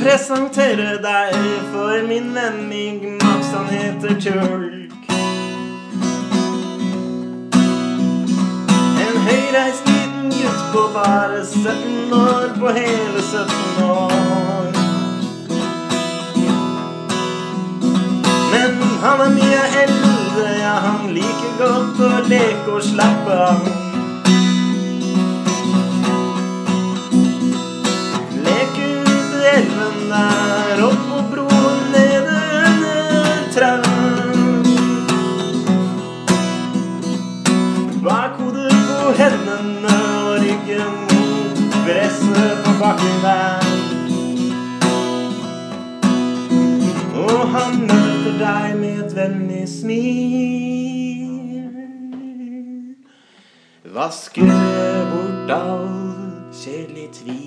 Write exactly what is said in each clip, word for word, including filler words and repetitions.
presentere deg for min venn Mig Max, han heter Tulk. En høyreist liten gutt på bare sytten år, på hele sytten år. Men han er mye eldre, ja, han liker godt å leke og slappe av. Elven der opp på broen nede under trauen. Bak hodet på hendene og ryggen mot gresset på bakken der. Og han møter deg med et vennlig smil. Vasker bort all kjedelig tvil.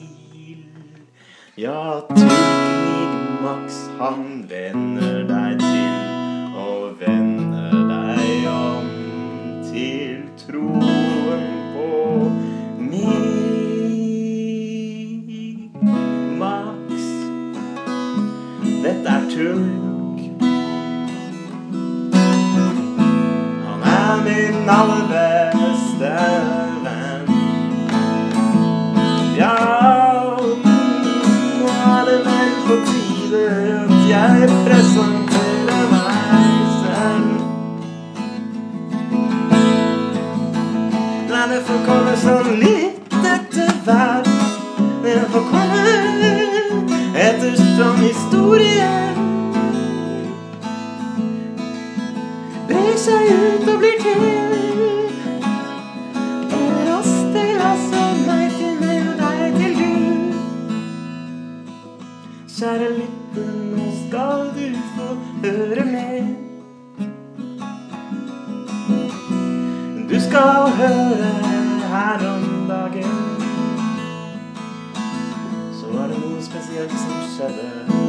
Ja, Tulk Max, han vender deg til og vender deg om til troen på Mig Max. Dette er Tulk. Han er min aller beste venn. Ja, på tide at jeg presenterer meg selv. Nei, det får komme sånn litt etter hvert. Det får komme etter sånn historie. Brer seg ut og blir til. Og oss til oss og meg til meg og deg til du. Kjære lytter, nå skal du få høre med. Du skal høre her om dagen. Så var det noe spesielt som skjedde.